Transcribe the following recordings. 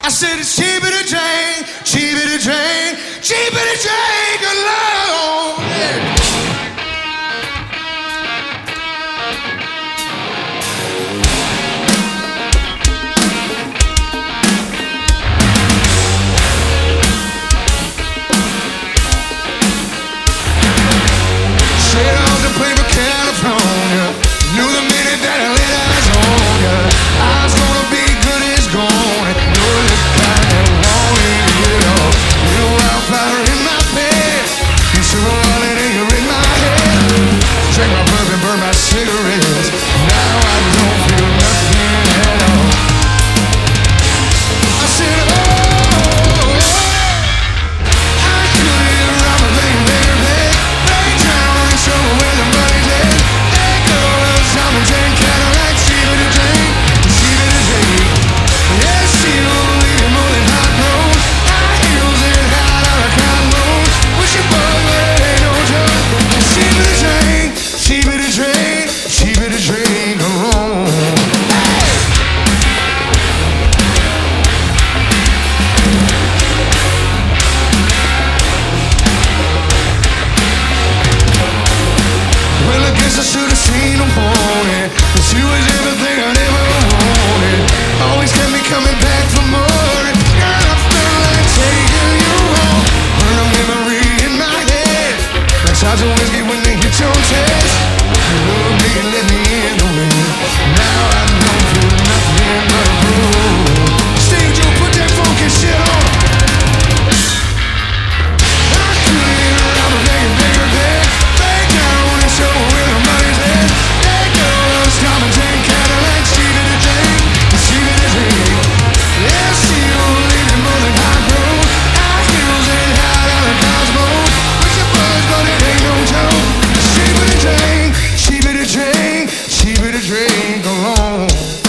I said it's cheaper to drink, cheaper to drink, cheaper to drink alone. Yeah. Straight off the plane for California. Knew the minute that I laid eyes on ya, I was gonna be good as gone. You're the kind that wanted it all. Little wildfire in my bed, you sugar wallet and you're in my head. Drank my bourbon, burn my cigarettes. Now I don't feel nothing at all. I said, oh, I couldn't rob a baby, baby. Lay down and show where the money's at. That girl loves diamonds and Cadillacs. Cheaper to drink, cheaper to drink. Yeah, she'll leave you more than hot road. High heels and high dollar cologne. Wish you was, but it ain't no joke. Cheaper to drink, cheaper to drink, cheaper to drink alone. Well, I guess I should have seen them wanted, but she was everything I never wanted. Always kept me coming back for more. And girl, I felt like taking you home. Burn a memory in my head, like shots of whiskey when they hit your chest. You loved me and let me in the wind. Now I don't feel nothing but a blue. Steve, Joe, put that funky shit on. I couldn't rob a bigger bag. Lay down and show where the money's at. That girl loves diamonds and Cadillacs. Cheaper to drink, cheaper to drink. Yeah, she'll leave you more than hot road. High heels and high dollar Cosmo. Wish it was, but it ain't no joke. Cheaper to drink, cheaper to drink, cheaper to drink alone.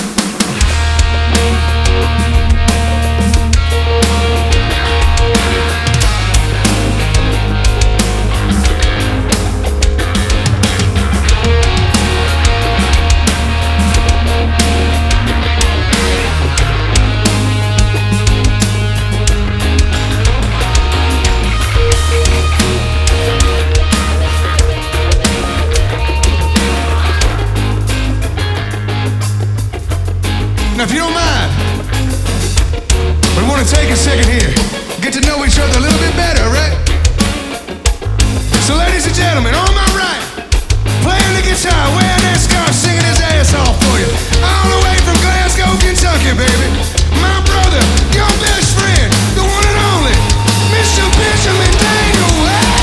Now, if you don't mind, we want to take a second here, get to know each other a little bit better, right? So, ladies and gentlemen, on my right, playing the guitar, wearing that scarf, singing his ass off for you, all the way from Glasgow, Kentucky, baby. My brother, your best friend, the one and only, Mr. Benjamin Daniel.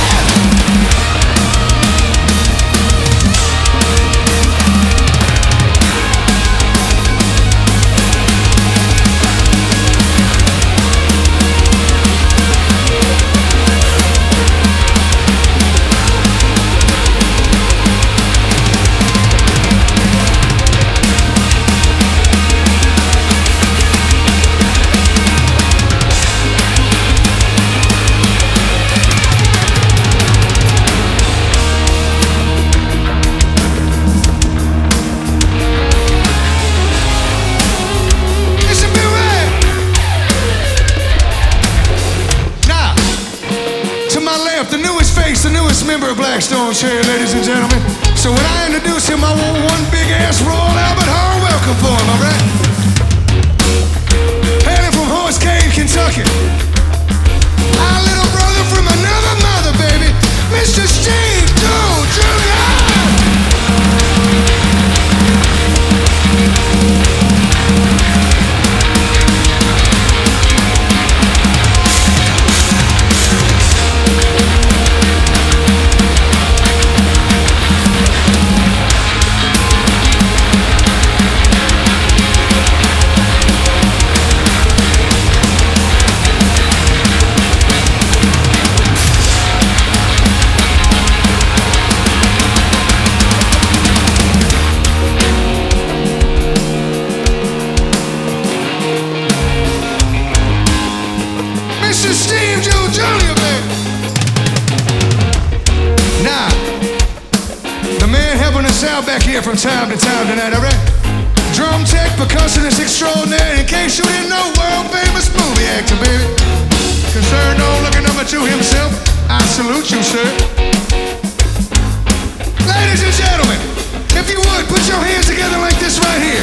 The newest face, the newest member of Blackstone Cherry, ladies and gentlemen. So when I introduce him, I want one big ass Royal Albert Hall welcome for him, all right? Hailing from Horse Cave, Kentucky. Our little brother from another mother, baby, Mr. Steve Joe Jr. Back here from time to time tonight, alright? Drum tech, percussionist extraordinary. In case you didn't know, world famous movie. to himself, I salute you, sir. Ladies and gentlemen, if you would, put your hands together like this right here.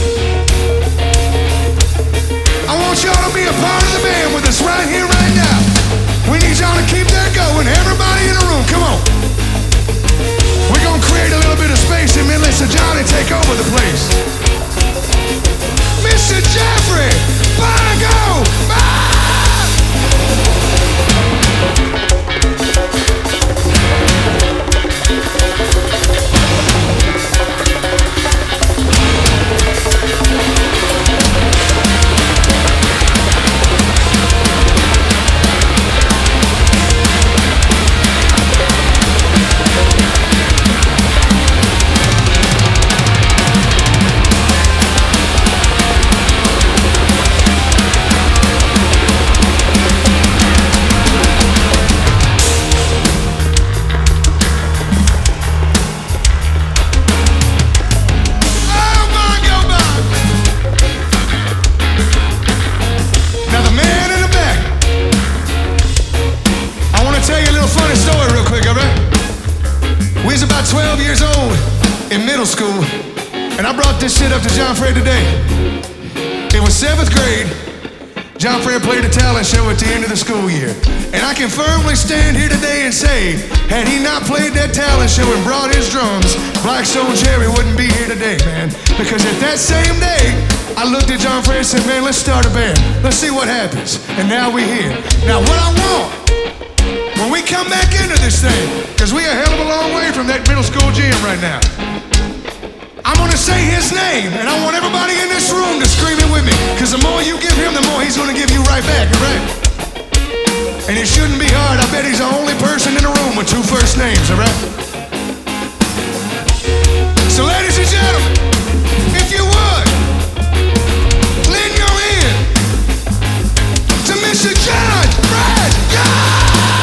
I want y'all to be a part of the band with us right here, right now. We need y'all to keep that going. Everybody in the room, come on. We're gonna create a little bit of space and then let Sir Johnny take over the place. Mr. Jeffrey, Bongo, school, and I brought this shit up to John Fred today. It was 7th grade. John Fred played a talent show at the end of the school year. And I can firmly stand here today and say, had he not played that talent show and brought his drums, Black Stone Cherry wouldn't be here today, man. Because at that same day, I looked at John Fred and said, man, let's start a band. Let's see what happens. And now we're here. Now what I want, when we come back into this thing, because we are a hell of a long way from that middle school gym right now, I'm gonna say his name, and I want everybody in this room to scream it with me, because the more you give him, the more he's gonna give you right back, right? And it shouldn't be hard. I bet he's the only person in the room with 2 first names, all right? So ladies and gentlemen, if you would, lend your ear to Mr. John Fred Young!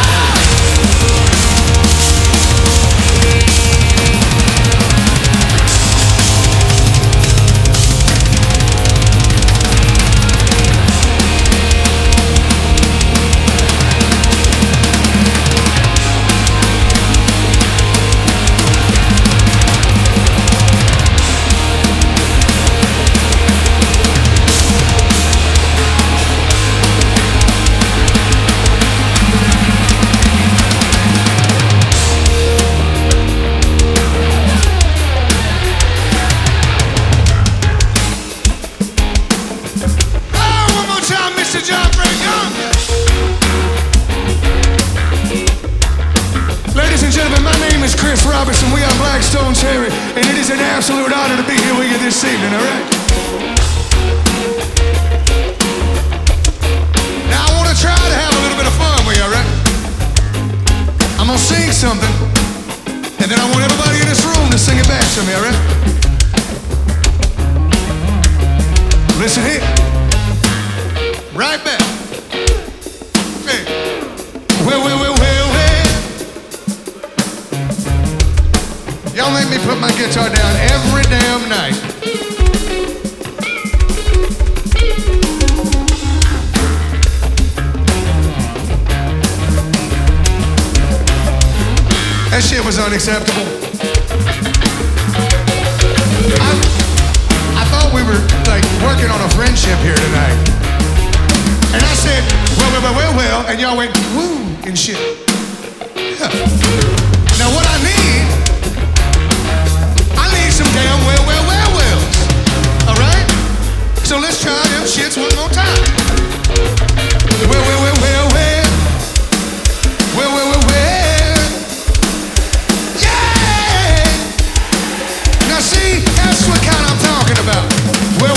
Robertson, we are Black Stone Cherry, and it is an absolute honor to be here with you this evening, all right? Now I want to try to have a little bit of fun with you, all right? I'm going to sing something, and then I want everybody in this room to sing it back to me, all right? Listen here. Right back. Hey. Well. Y'all make me put my guitar down every damn night. That shit was unacceptable. I thought we were like working on a friendship here tonight. And I said, well, and y'all went, woo, and shit. Yeah. Now what I need some damn wells. All right? So let's try them shits one more time. Well. Yeah! Now see, that's what kind I'm talking about. Well.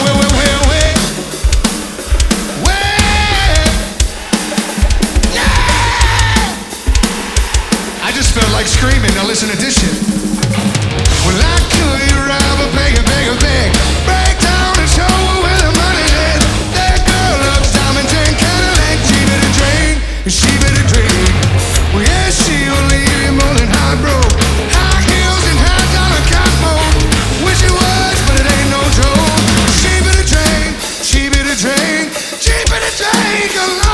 Yeah! I just felt like screaming. Now listen to this shit. Well, I could rob a bag. Break down and show her where the money is. That girl loves diamonds and Cadillac. She better drink. Well, yeah, she'll leave you more than high broke. High heels and high dollar cosmo. Wish it was, but it ain't no joke. She better drink. She better drink a lot.